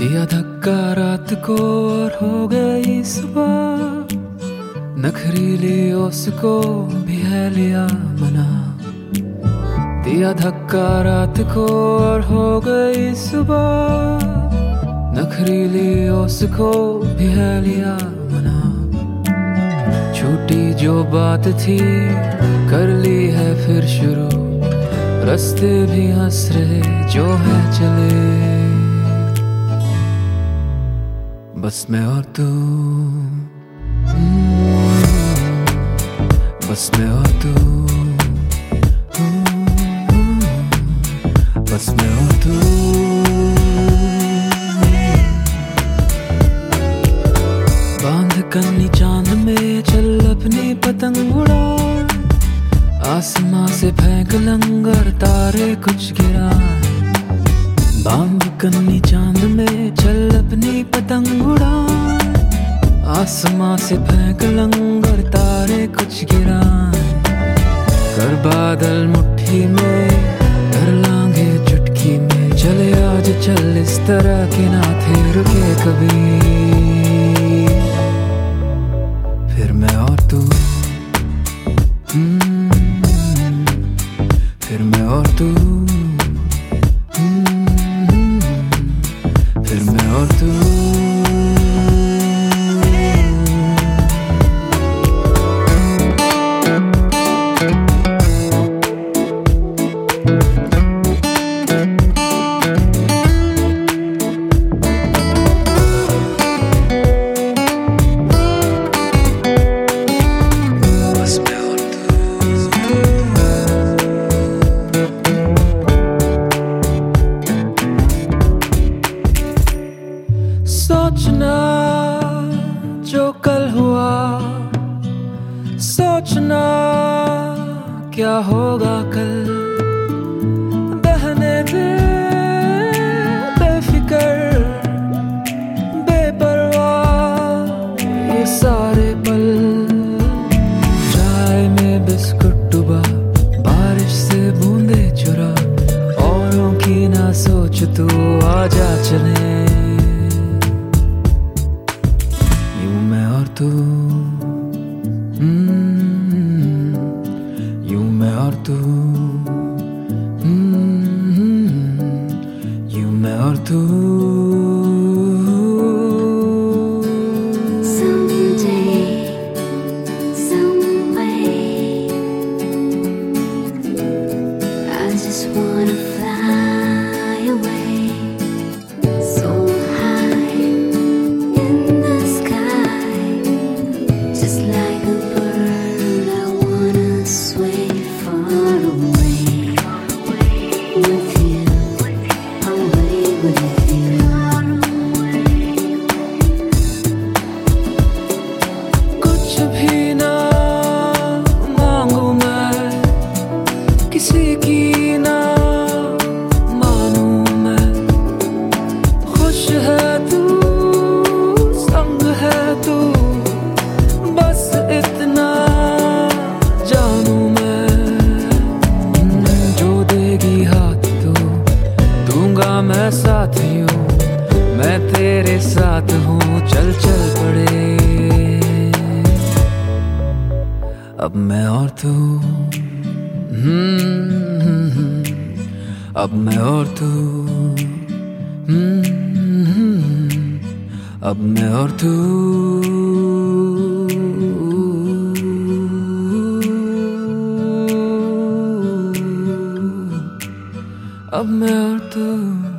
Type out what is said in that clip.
दिया धक्का रात को और हो गई सुबह, नखरीली उसको भी है लिया मना। दिया धक्का रात को और हो गई सुबह, नखरीली उसको भी है लिया मना। छूटी जो बात थी कर ली है फिर शुरू, रास्ते भी हंस रहे जो है चले। बस मैं और तू, बस मैं और तू, बस मैं और तू। बांध कन्नी चांद में चल अपनी पतंग उड़ा, आसमां से फेंक लंगर तारे कुछ गिरा। बांध कन्नी चांद में चल अपनी पतंग उड़ा, आसमां से फेंक लंगर तारे कुछ गिरा। कर बादल मुट्ठी में कर लांगे चुटकी में, चले आज चल इस तरह के ना थे रुके कभी। फिर मैं और तू, फिर मैं और तू, फिर मैं और तू। सोचना जो कल हुआ, सोचना क्या होगा कल। बहने दे बेफिकर बेपरवाह ये सारे पल। चाय में बिस्कुट डुबा, बारिश से बूंदे चुरा, औरों की ना सोच तू आजा चले। तू यूं मैं और तू, यूं मैं और तू। कुछ भी ना मांगू मैं, किसी की ना मानू मैं। खुश है तू, संग है तू, बस इतना जानू मैं। जो देगी हाथ तो दूंगा मैं साथ यूं, मैं तेरे साथ हूँ चल चल पड़े। अब मैं और तू, अब मैं और तू, अब मैं और तू, अब मैं और तू।